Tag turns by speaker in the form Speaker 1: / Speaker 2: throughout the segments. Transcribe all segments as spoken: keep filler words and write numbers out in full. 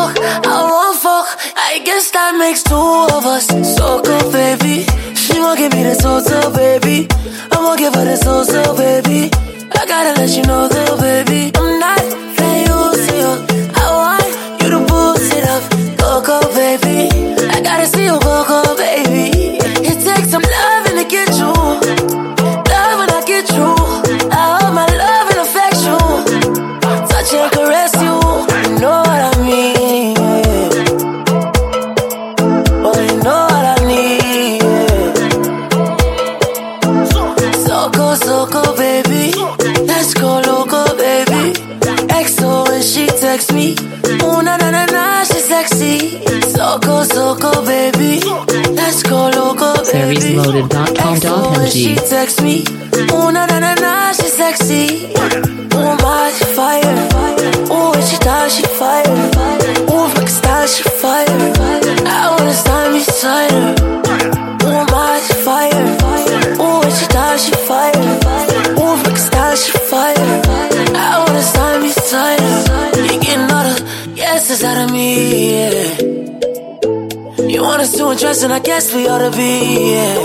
Speaker 1: fuck, I want fuck. I guess that makes two of us. So good, baby. She won't give me the total, baby. I won't give her the total, baby. I gotta let you know, though, baby. I'm not playing you, see you. I want you to boost it up. Go, go, baby. I gotta see you go, go, baby. It takes some loving to get you. Love when I get you. I hold my love and affect you. Touch and caress you. You know what I mean. Oh, you know what I need. So go, so go, baby. Let's go loco, baby. X O when she text me. Ooh, na na na na, she's sexy. So go, so go, baby. Let's go loco, baby.
Speaker 2: Series loaded dot com dot
Speaker 1: X O
Speaker 2: m
Speaker 1: when she
Speaker 2: g.
Speaker 1: text me. Ooh, na na na na, she's sexy. Ooh, my fire. Ooh, when she does, she fire. Ooh, like style, she fire. I wanna stand beside her. Ooh, my fire. Ooh, when she does, she fire. Ooh, like style, she fire. I wanna stand beside her. You getting all the yeses out of me, yeah. You want us to interest, and I guess we ought to be, yeah.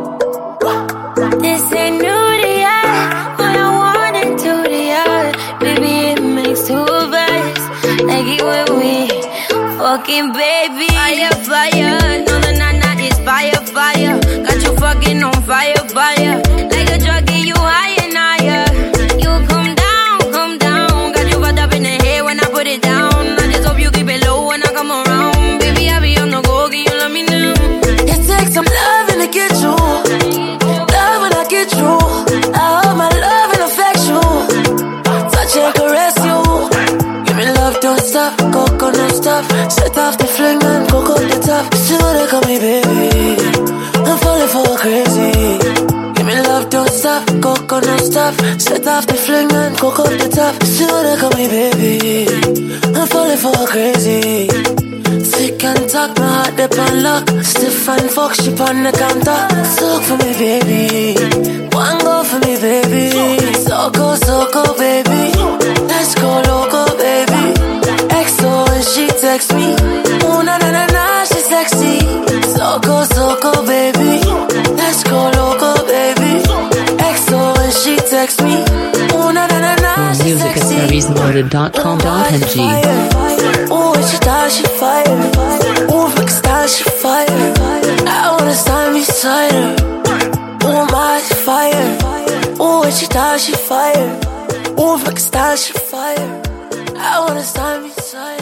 Speaker 3: This ain't new to ya. What I wanted to the other. Baby, it makes two of us. Like it when we fucking, baby. Fire, fire. No, no, no, no, it's fire, fire. Got you fucking on fire, fire. Like a drug, get you higher and higher. You come down, come down. Got you fucked up in the head when I put it down. I just hope you keep it low when I come around. Baby, I be on the go, can you let me know?
Speaker 1: It takes some loving to get you. Love when I get you. I hold my love and affect you. Touch and caress you. Give me love, don't stop. Coco, no stop. Set off the fling and coco the top. See what they call me, baby. I'm falling for crazy. Give me love, don't stop. Coco, no stop. Set off the fling and coco the top. See what they call me, baby. I'm falling for crazy. Sick and talk, my heart dip on lock. Stiff and fuck, she on the counter. Soak for me, baby. One go for me, baby. So go, so go, baby. Let's go loco, baby. X O when she text me. Ooh, na na na na, she's sexy. So go, so go, baby. Let's go loco, baby. X O when she text me. Ooh, na na na na, she's
Speaker 2: Music at
Speaker 1: sexy.
Speaker 2: series loaded dot com dot m g.
Speaker 1: Ooh, when she does, she fire. Ooh, like style, she fire. I wanna stand beside her. Ooh, my fire. Ooh, when she does, she fire. Ooh, like style, she fire. I wanna stand beside her.